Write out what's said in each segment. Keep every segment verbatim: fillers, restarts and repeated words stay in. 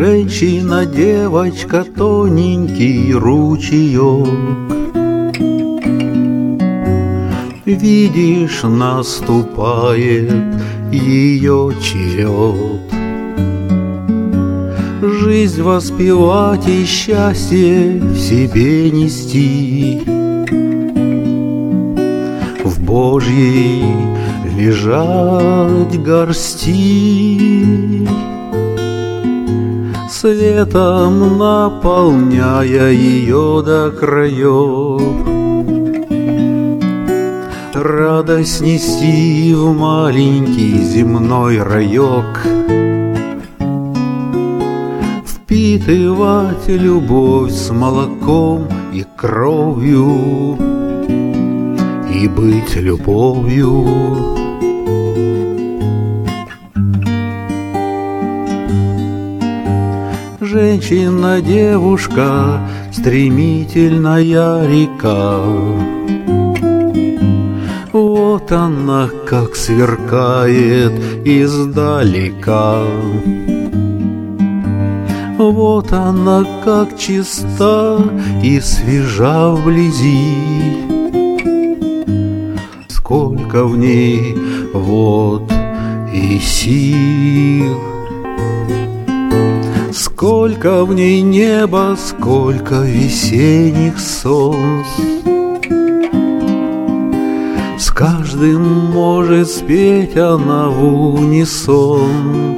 Женщина, девочка, тоненький ручеек. Видишь, наступает ее черед. Жизнь воспевать и счастье в себе нести, в Божьей лежать горсти, светом наполняя ее до краев. Радость нести в маленький земной раек, впитывать любовь с молоком и кровью, и быть любовью. Женщина, девушка, стремительная река. Вот она, как сверкает издалека. Вот она, как чиста и свежа вблизи. Сколько в ней вод и сил, сколько в ней неба, сколько весенних солнц. С каждым может спеть она в унисон,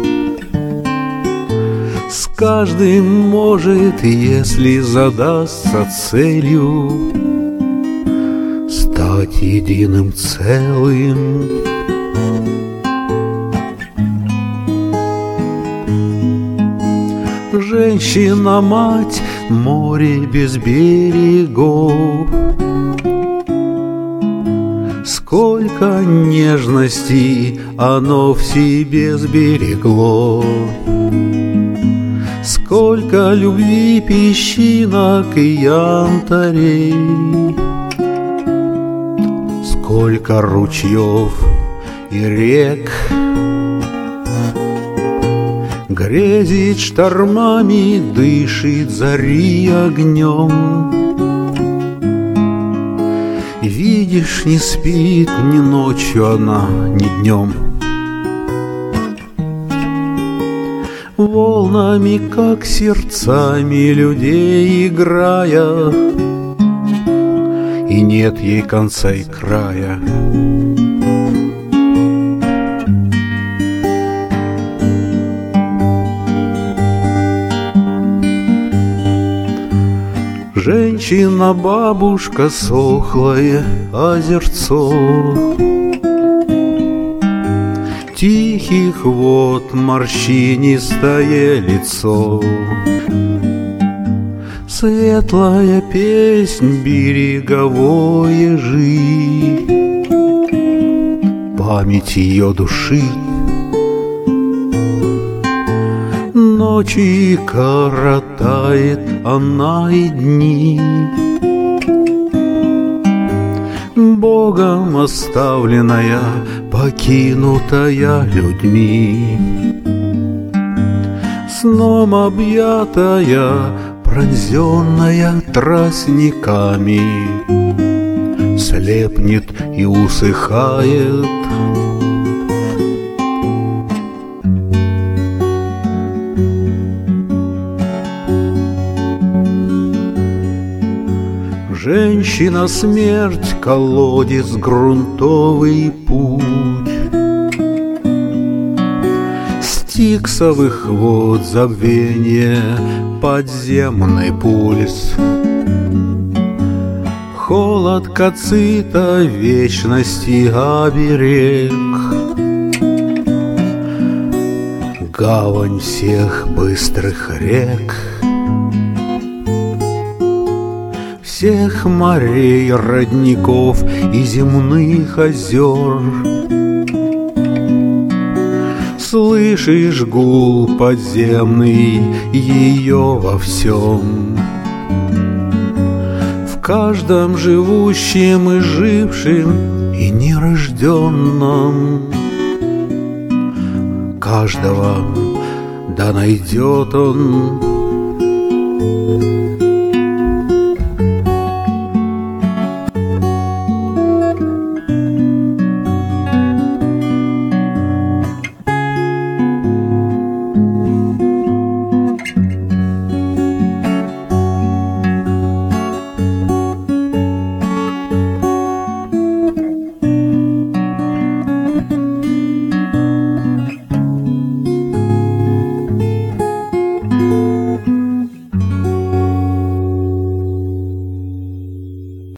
с каждым может, если задастся целью, стать единым целым. Женщина-мать, море без берегов. Сколько нежности оно в себе сберегло, сколько любви песчинок и янтарей, сколько ручьев и рек грезит штормами, дышит зари огнем. Видишь, не спит ни ночью она, ни днем. Волнами, как сердцами людей играя, и нет ей конца и края. Женщина-бабушка, сохлое озерцо, тихих вод морщинистое лицо, светлая песнь береговой ежи, память ее души. Ночи коротает она и дни, Богом оставленная, покинутая людьми, сном объятая, пронзенная тростниками, слепнет и усыхает. Женщина, смерть, колодец, грунтовый путь, стиксовых вод забвение, подземный пульс, холод кацита, вечности оберег, гавань всех быстрых рек, всех морей, родников и земных озер. Слышишь гул подземный ее во всем, в каждом живущем и жившем и нерожденном, каждого Да найдет он